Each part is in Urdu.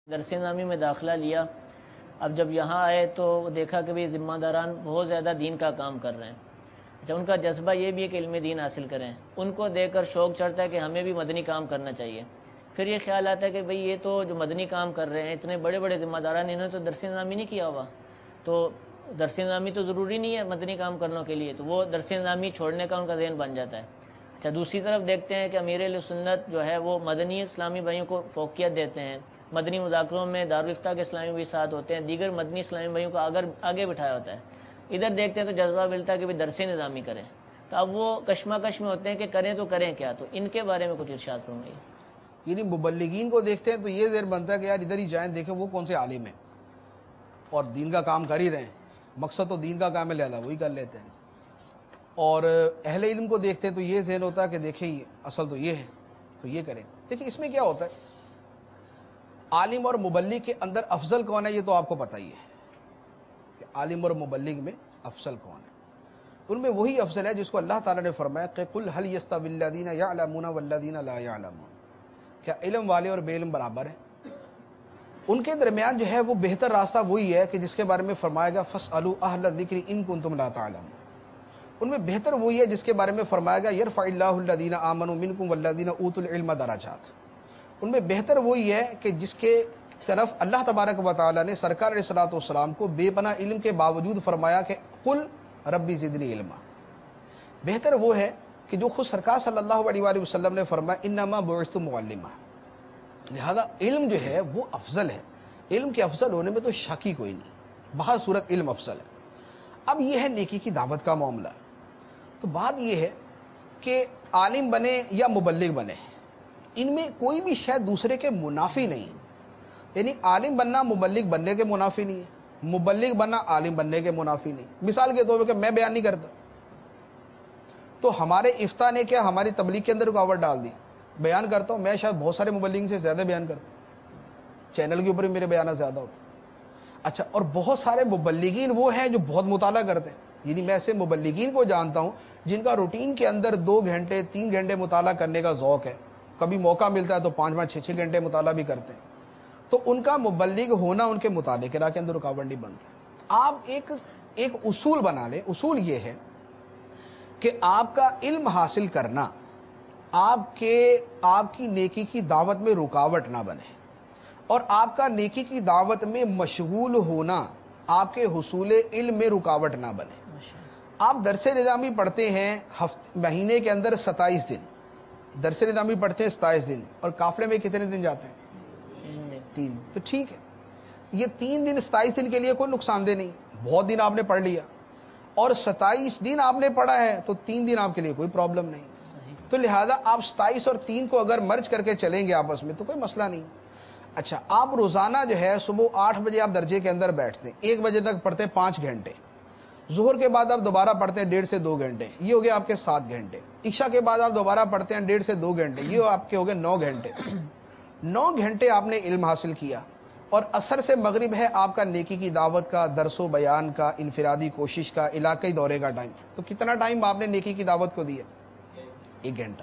درس نظامی میں داخلہ لیا. اب جب یہاں آئے تو دیکھا کہ بھی ذمہ داران بہت زیادہ دین کا کام کر رہے ہیں. اچھا، ان کا جذبہ یہ بھی ہے کہ علم دین حاصل کریں. ان کو دیکھ کر شوق چڑھتا ہے کہ ہمیں بھی مدنی کام کرنا چاہیے. پھر یہ خیال آتا ہے کہ بھئی یہ تو جو مدنی کام کر رہے ہیں اتنے بڑے بڑے ذمہ داران، انہوں نے تو درس نظامی نہیں کیا ہوا، تو درس نظامی تو ضروری نہیں ہے مدنی کام کرنے کے لیے، تو وہ درس نظامی چھوڑنے کا ان کا ذہن بن جاتا ہے. اچھا، دوسری طرف دیکھتے ہیں کہ امیر اہل سنت جو ہے وہ مدنی اسلامی بھائیوں کو فوقیت دیتے ہیں. مدنی مذاکروں میں دارالفتہ کے اسلامی بھی ساتھ ہوتے ہیں، دیگر مدنی اسلامی بھائیوں کو آگے بٹھایا ہوتا ہے. ادھر دیکھتے ہیں تو جذبہ ملتا ہے کہ بھی درس نظامی کریں. تو اب وہ کشمکش میں ہوتے ہیں کہ کریں تو کریں کیا. تو ان کے بارے میں کچھ ارشاد فرمائیے. یعنی مبلغین کو دیکھتے ہیں تو یہ ذہن بنتا ہے کہ یار ادھر ہی جائیں، دیکھیں وہ کون سے عالم ہیں اور دین کا کام کر ہی رہے ہیں، مقصد تو دین کا کام ہے لہذا وہی کر لیتے ہیں. اور اہل علم کو دیکھتے ہیں تو یہ ذہن ہوتا ہے کہ دیکھیں اصل تو یہ ہے تو یہ کریں. دیکھیں اس میں کیا ہوتا ہے، عالم اور مبلغ کے اندر افضل کون ہے یہ تو آپ کو پتہ ہی ہے کہ عالم اور مبلغ میں افضل کون ہے. ان میں وہی افضل ہے جس کو اللہ تعالیٰ نے فرمایا کہ قل هل يستوي الذين يعلمون والذين لا يعلمون، کیا علم والے اور بے علم برابر ہیں؟ ان کے درمیان جو ہے وہ بہتر راستہ وہی ہے کہ جس کے بارے میں فرمایا گیا فاسألوا اہل الذکر ان کنتم لا تعلمون. ان میں بہتر وہی ہے جس کے بارے میں فرمایا گیا یرفع اللہ الذین آمنوا منکم والذین اوتوا العلم درجات. ان میں بہتر وہی ہے کہ جس کے طرف اللہ تبارک و تعالیٰ نے سرکار علیہ الصلوۃ والسلام کو بے پناہ علم کے باوجود فرمایا کہ قل ربی زدنی علما. بہتر وہ ہے کہ جو خود سرکار صلی اللہ علیہ وآلہ وسلم نے فرمایا انما بعثت معلما. لہذا علم جو ہے وہ افضل ہے. علم کے افضل ہونے میں تو شک ہی کوئی نہیں، بہر صورت علم افضل ہے. اب یہ ہے نیکی کی دعوت کا معاملہ. تو بات یہ ہے کہ عالم بنے یا مبلغ بنے، ان میں کوئی بھی شاید دوسرے کے منافی نہیں. یعنی عالم بننا مبلغ بننے کے منافی نہیں ہے، مبلغ بننا عالم بننے کے منافی نہیں. مثال کے طور پر کہ میں بیان نہیں کرتا تو ہمارے افتاء نے کیا ہماری تبلیغ کے اندر رکاوٹ ڈال دی. بیان کرتا ہوں، میں شاید بہت سارے مبلغ سے زیادہ بیان کرتا ہوں، چینل کے اوپر بھی میرے بیانات زیادہ ہوتے ہیں. اچھا، اور بہت سارے مبلغین وہ ہیں جو بہت مطالعہ کرتے ہیں. یعنی میں ایسے مبلغین کو جانتا ہوں جن کا روٹین کے اندر 2 گھنٹے 3 گھنٹے مطالعہ کرنے کا ذوق ہے، کبھی موقع ملتا ہے تو 5 6 گھنٹے مطالعہ بھی کرتے ہیں. تو ان کا مبلغ ہونا ان کے مطالعے کے راہ کے اندر رکاوٹ نہیں بنتا. آپ ایک اصول بنا لیں. اصول یہ ہے کہ آپ کا علم حاصل کرنا آپ کی نیکی کی دعوت میں رکاوٹ نہ بنے، اور آپ کا نیکی کی دعوت میں مشغول ہونا آپ کے حصول علم میں رکاوٹ نہ بنے. آپ درس نظامی پڑھتے ہیں مہینے کے اندر 27 دن درس نظامی پڑھتے ہیں 27 دن، اور قافلے میں کتنے دن جاتے ہیں؟ 3. تو ٹھیک ہے، یہ 3 دن 27 دن کے لیے کوئی نقصان دہ نہیں. بہت دن آپ نے پڑھ لیا اور 27 دن آپ نے پڑھا ہے تو 3 دن آپ کے لیے کوئی پرابلم نہیں. تو لہذا آپ 27 اور 3 کو اگر مرج کر کے چلیں گے آپس میں تو کوئی مسئلہ نہیں. اچھا، آپ روزانہ جو ہے صبح 8 بجے آپ درجے کے اندر بیٹھتے ہیں، 1 بجے تک پڑھتے ہیں 5 گھنٹے، ظہر کے بعد آپ دوبارہ پڑھتے ہیں 1.5 سے 2 گھنٹے، یہ ہو گیا آپ کے 7 گھنٹے. عشاء کے بعد آپ دوبارہ پڑھتے ہیں 1.5 سے 2 گھنٹے، یہ آپ کے ہو گئے 9 گھنٹے. 9 گھنٹے آپ نے علم حاصل کیا، اور عصر سے مغرب ہے آپ کا نیکی کی دعوت کا، درس و بیان کا، انفرادی کوشش کا، علاقائی دورے کا ٹائم. تو کتنا ٹائم آپ نے نیکی کی دعوت کو دیا؟ 1 گھنٹہ.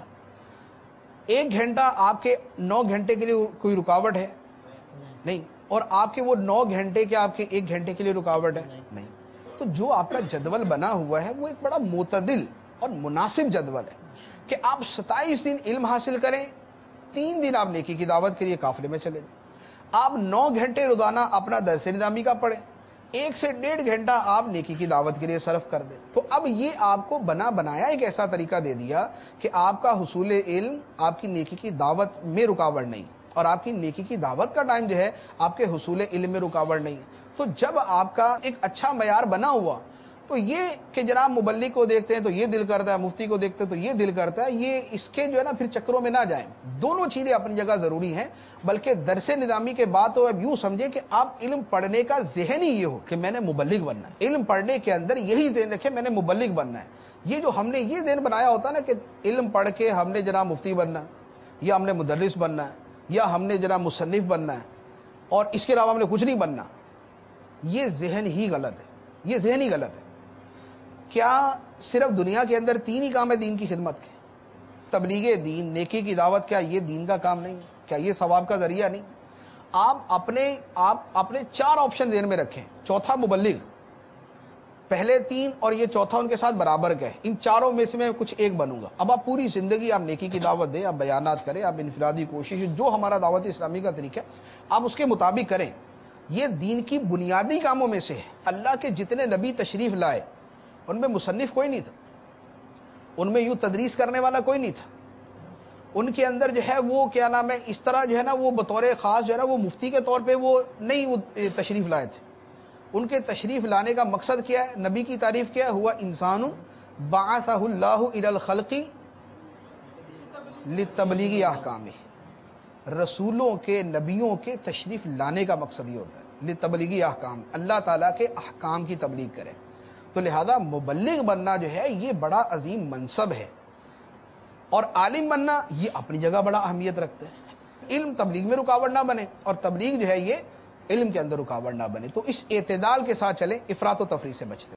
1 گھنٹہ آپ کے 9 گھنٹے کے لیے کوئی رکاوٹ ہے؟ نہیں. اور آپ کے وہ 9 گھنٹے کے آپ کے 1 گھنٹے کے لیے رکاوٹ ہے؟ نہیں. تو جو آپ کا جدول بنا ہوا ہے وہ ایک بڑا معتدل اور مناسب جدول ہے کہ آپ 27 دن علم حاصل کریں، 3 دن آپ نیکی کی دعوت کے لیے قافلے میں چلے جائیں. آپ 9 گھنٹے روزانہ اپنا درس نظامی کا پڑھیں، 1 سے 1.5 گھنٹہ آپ نیکی کی دعوت کے لیے صرف کر دیں. تو اب یہ آپ کو بنایا ایک ایسا طریقہ دے دیا کہ آپ کا حصول علم آپ کی نیکی کی دعوت میں رکاوٹ نہیں، اور آپ کی نیکی کی دعوت کا ٹائم جو ہے آپ کے حصول علم میں رکاوٹ نہیں. تو جب آپ کا ایک اچھا معیار بنا ہوا تو یہ کہ جناب مبلغ کو دیکھتے ہیں تو یہ دل کرتا ہے، مفتی کو دیکھتے ہیں تو یہ دل کرتا ہے، یہ اس کے جو ہے نا پھر چکروں میں نہ جائیں. دونوں چیزیں اپنی جگہ ضروری ہیں. بلکہ درس نظامی کے بعد تو اب یوں سمجھیں کہ آپ علم پڑھنے کا ذہن ہی یہ ہو کہ میں نے مبلغ بننا ہے. علم پڑھنے کے اندر یہی ذہن رکھے میں نے مبلغ بننا ہے. یہ جو ہم نے یہ ذہن بنایا ہوتا نا کہ علم پڑھ کے ہم نے جناب مفتی بننا ہے، یا ہم نے مدرس بننا ہے، یا ہم نے جناب مصنف بننا ہے، اور اس کے علاوہ ہم نے کچھ نہیں بننا، یہ ذہن ہی غلط ہے. یہ ذہن ہی غلط ہے. کیا صرف دنیا کے اندر 3 ہی کام ہے دین کی خدمت کے؟ تبلیغ دین، نیکی کی دعوت، کیا یہ دین کا کام نہیں؟ کیا یہ ثواب کا ذریعہ نہیں؟ آپ اپنے 4 آپشن ذہن میں رکھیں. چوتھا مبلغ، پہلے 3 اور یہ چوتھا ان کے ساتھ برابر کا ہے. ان چاروں میں سے میں کچھ ایک بنوں گا. اب آپ پوری زندگی آپ نیکی کی دعوت دیں، آپ بیانات کریں، آپ انفرادی کوشش، جو ہمارا دعوت اسلامی کا طریقہ ہے آپ اس کے مطابق کریں. یہ دین کی بنیادی کاموں میں سے ہے. اللہ کے جتنے نبی تشریف لائے ان میں مصنف کوئی نہیں تھا، ان میں یوں تدریس کرنے والا کوئی نہیں تھا، ان کے اندر جو ہے وہ کیا نام ہے اس طرح جو ہے نا وہ بطور خاص جو ہے نا وہ مفتی کے طور پہ وہ نہیں وہ تشریف لائے تھے. ان کے تشریف لانے کا مقصد کیا ہے؟ نبی کی تعریف کیا ہے؟ ہوا انسان بعثہ اللہ الی الخلق لتبلیغ احکامہ. رسولوں کے، نبیوں کے تشریف لانے کا مقصد یہ ہوتا ہے لتبلیغ احکام، اللہ تعالیٰ کے احکام کی تبلیغ کرے. تو لہذا مبلغ بننا جو ہے یہ بڑا عظیم منصب ہے، اور عالم بننا یہ اپنی جگہ بڑا اہمیت رکھتے ہیں. علم تبلیغ میں رکاوٹ نہ بنے، اور تبلیغ جو ہے یہ علم کے اندر رکاوٹ نہ بنے. تو اس اعتدال کے ساتھ چلیں، افراط و تفریط سے بچتے ہیں.